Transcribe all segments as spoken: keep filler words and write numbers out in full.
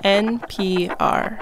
N P R.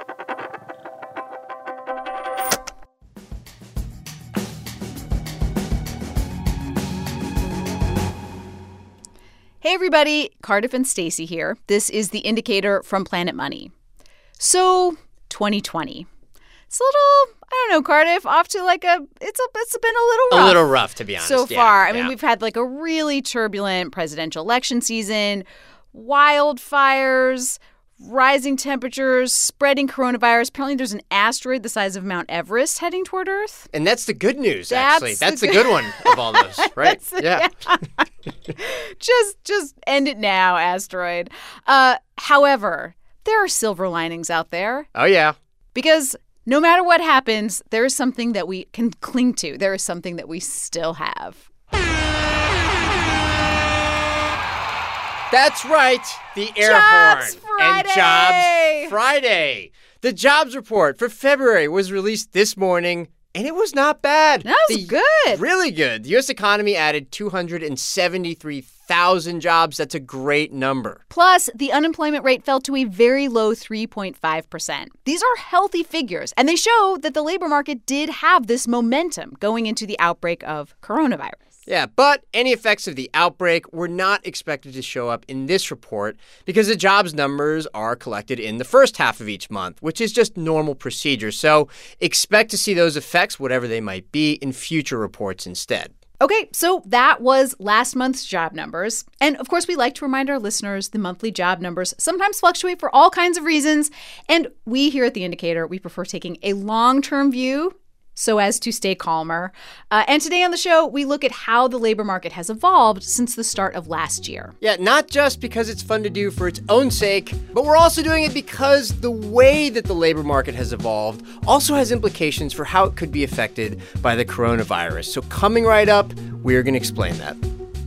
Hey everybody, Cardiff and Stacey here. This is The Indicator from Planet Money. So, twenty twenty. It's a little, I don't know, Cardiff, off to like a, it's, a, it's been a little rough. A little rough, to be honest. So yeah, far. I yeah. mean, we've had like a really turbulent presidential election season, wildfires, rising temperatures, spreading coronavirus. Apparently there's an asteroid the size of Mount Everest heading toward Earth. And that's the good news, That's actually. That's the the good one of all those, right? That's- yeah. just just end it now, asteroid. Uh, however, there are silver linings out there. Oh, yeah. Because no matter what happens, there is something that we can cling to. There is something that we still have. That's right. The air Jobs horn. Friday. And Jobs Friday. The jobs report for February was released this morning, and it was not bad. That was the, good. Really good. The U S economy added two hundred seventy-three thousand jobs. That's a great number. Plus, the unemployment rate fell to a very low three point five percent. These are healthy figures, and they show that the labor market did have this momentum going into the outbreak of coronavirus. Yeah, but any effects of the outbreak were not expected to show up in this report because the jobs numbers are collected in the first half of each month, which is just normal procedure. So expect to see those effects, whatever they might be, in future reports instead. Okay, so that was last month's job numbers. And of course, we like to remind our listeners the monthly job numbers sometimes fluctuate for all kinds of reasons. And we here at The Indicator, we prefer taking a long-term view so as to stay calmer. Uh, and today on the show, we look at how the labor market has evolved since the start of last year. Yeah, not just because it's fun to do for its own sake, but we're also doing it because the way that the labor market has evolved also has implications for how it could be affected by the coronavirus. So coming right up, we're going to explain that.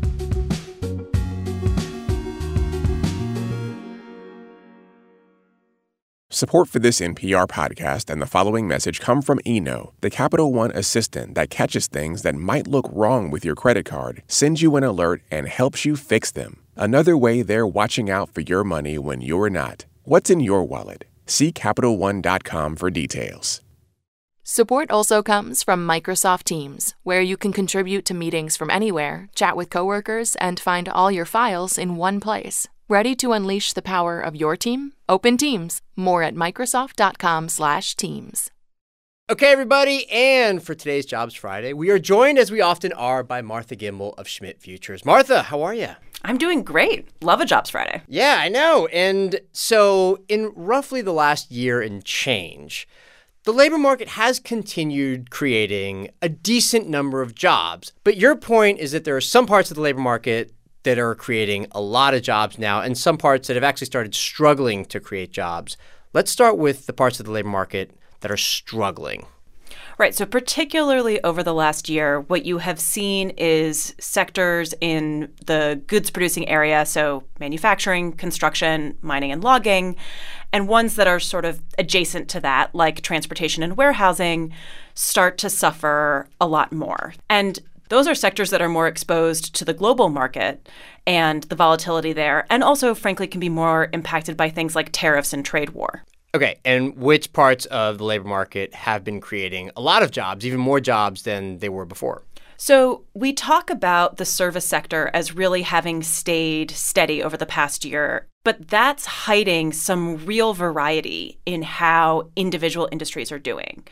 Support for this N P R podcast and the following message come from Eno, the Capital One assistant that catches things that might look wrong with your credit card, sends you an alert, and helps you fix them. Another way they're watching out for your money when you're not. What's in your wallet? See Capital One dot com for details. Support also comes from Microsoft Teams, where you can contribute to meetings from anywhere, chat with coworkers, and find all your files in one place. Ready to unleash the power of your team? Open Teams. More at Microsoft dot com slash teams. Okay, everybody, and for today's Jobs Friday, we are joined, as we often are, by Martha Gimbel of Schmidt Futures. Martha, how are you? I'm doing great. Love a Jobs Friday. Yeah, I know. And so in roughly the last year and change, the labor market has continued creating a decent number of jobs. But your point is that there are some parts of the labor market that are creating a lot of jobs now and some parts that have actually started struggling to create jobs. Let's start with the parts of the labor market that are struggling. Right. So particularly over the last year, what you have seen is sectors in the goods producing area, so manufacturing, construction, mining and logging, and ones that are sort of adjacent to that, like transportation and warehousing, start to suffer a lot more. And those are sectors that are more exposed to the global market and the volatility there, and also, frankly, can be more impacted by things like tariffs and trade war. Okay, and which parts of the labor market have been creating a lot of jobs, even more jobs than they were before? So we talk about the service sector as really having stayed steady over the past year, but that's hiding some real variety in how individual industries are doing.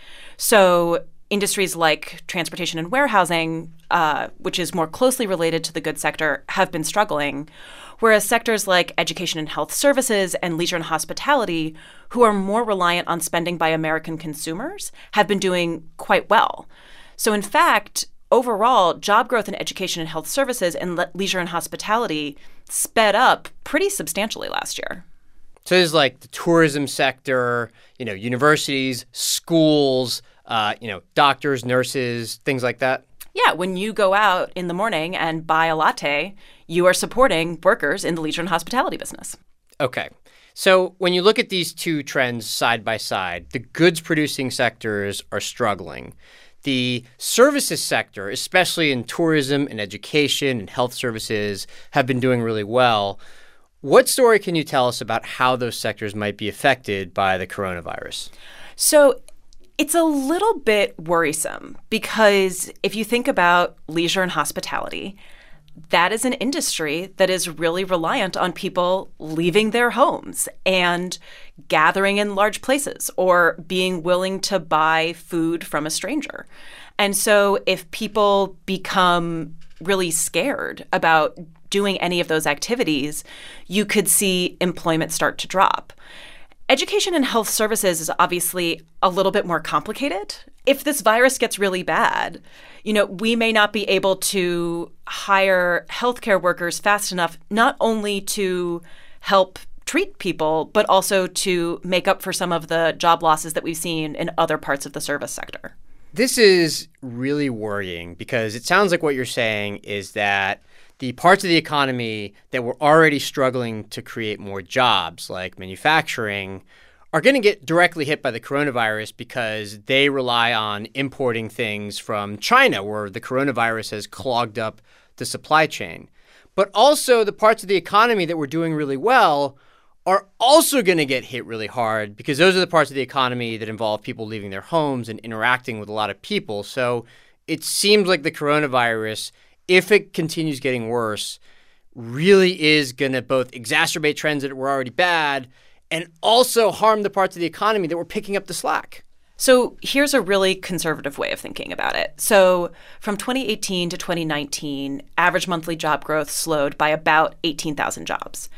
So industries like transportation and warehousing, uh, which is more closely related to the goods sector, have been struggling, whereas sectors like education and health services and leisure and hospitality, who are more reliant on spending by American consumers, have been doing quite well. So in fact, overall, job growth in education and health services and le- leisure and hospitality sped up pretty substantially last year. So there's like the tourism sector, you know, universities, schools, uh, you know, doctors, nurses, things like that. Yeah, when you go out in the morning and buy a latte, you are supporting workers in the leisure and hospitality business. Okay. So when you look at these two trends side by side, the goods producing sectors are struggling. The services sector, especially in tourism and education and health services, have been doing really well. What story can you tell us about how those sectors might be affected by the coronavirus? So it's a little bit worrisome because if you think about leisure and hospitality, that is an industry that is really reliant on people leaving their homes and gathering in large places or being willing to buy food from a stranger. And so if people become really scared about doing any of those activities, you could see employment start to drop. Education and health services is obviously a little bit more complicated. If this virus gets really bad, you know, we may not be able to hire healthcare workers fast enough, not only to help treat people, but also to make up for some of the job losses that we've seen in other parts of the service sector. This is really worrying because it sounds like what you're saying is that the parts of the economy that were already struggling to create more jobs, like manufacturing, are going to get directly hit by the coronavirus because they rely on importing things from China, where the coronavirus has clogged up the supply chain. But also the parts of the economy that were doing really well are also going to get hit really hard because those are the parts of the economy that involve people leaving their homes and interacting with a lot of people. So it seems like the coronavirus, if it continues getting worse, really is going to both exacerbate trends that were already bad and also harm the parts of the economy that were picking up the slack. So here's a really conservative way of thinking about it. So from twenty eighteen to twenty nineteen, average monthly job growth slowed by about eighteen thousand jobs.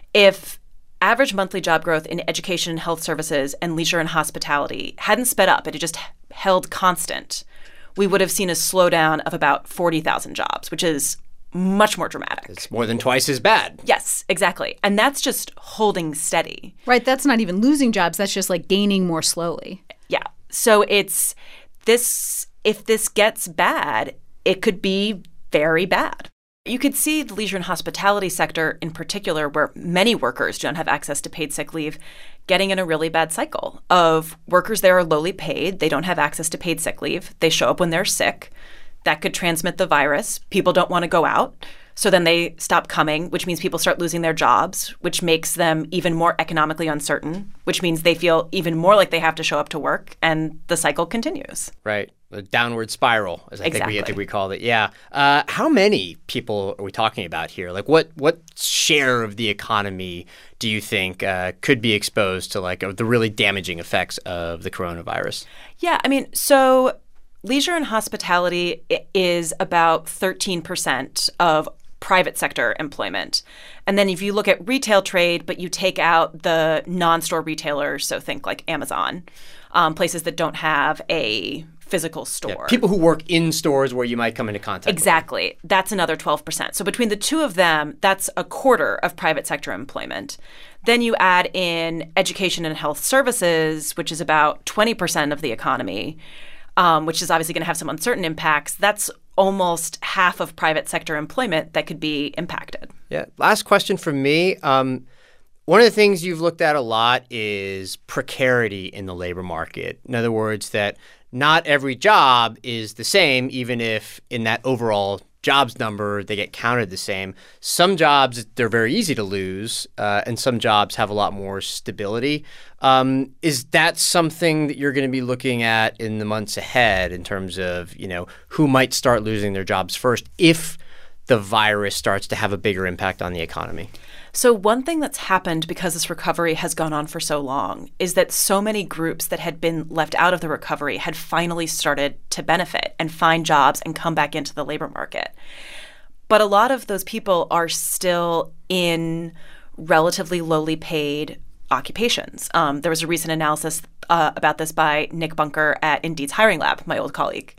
If average monthly job growth in education and health services and leisure and hospitality hadn't sped up, it had just held constant, we would have seen a slowdown of about forty thousand jobs, which is much more dramatic. It's more than twice as bad. Yes, exactly. And that's just holding steady. Right. That's not even losing jobs. That's just like gaining more slowly. Yeah. So it's this, if this gets bad, it could be very bad. You could see the leisure and hospitality sector in particular, where many workers don't have access to paid sick leave, getting in a really bad cycle of workers there are lowly paid. They don't have access to paid sick leave. They show up when they're sick. That could transmit the virus. People don't want to go out. So then they stop coming, which means people start losing their jobs, which makes them even more economically uncertain, which means they feel even more like they have to show up to work, and the cycle continues. Right. A downward spiral, as I Exactly. think we I think we called it. Yeah. Uh, how many people are we talking about here? Like, what what share of the economy do you think uh, could be exposed to like uh, the really damaging effects of the coronavirus? Yeah, I mean, so leisure and hospitality is about thirteen percent of private sector employment. And then if you look at retail trade, but you take out the non-store retailers, so think like Amazon, um, places that don't have a physical store. Yeah, people who work in stores where you might come into contact Exactly. with them. That's another twelve percent. So between the two of them, that's a quarter of private sector employment. Then you add in education and health services, which is about twenty percent of the economy, um, which is obviously going to have some uncertain impacts. That's almost half of private sector employment that could be impacted. Yeah. Last question from me. Um, one of the things you've looked at a lot is precarity in the labor market. In other words, that not every job is the same, even if in that overall jobs number they get counted the same. Some jobs, they're very easy to lose, uh, and some jobs have a lot more stability. Um, is that something that you're going to be looking at in the months ahead in terms of, you know, who might start losing their jobs first if the virus starts to have a bigger impact on the economy? So one thing that's happened because this recovery has gone on for so long is that so many groups that had been left out of the recovery had finally started to benefit and find jobs and come back into the labor market. But a lot of those people are still in relatively lowly paid occupations. Um, there was a recent analysis uh, about this by Nick Bunker at Indeed's Hiring Lab, my old colleague.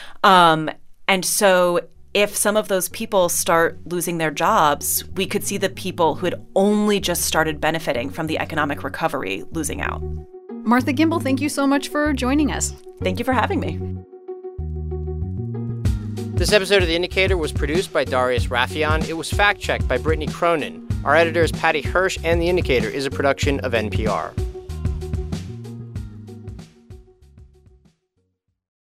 Um, and so if some of those people start losing their jobs, we could see the people who had only just started benefiting from the economic recovery losing out. Martha Gimbel, thank you so much for joining us. Thank you for having me. This episode of The Indicator was produced by Darius Rafieyan. It was fact-checked by Brittany Cronin. Our editor is Patty Hirsch, and The Indicator is a production of N P R.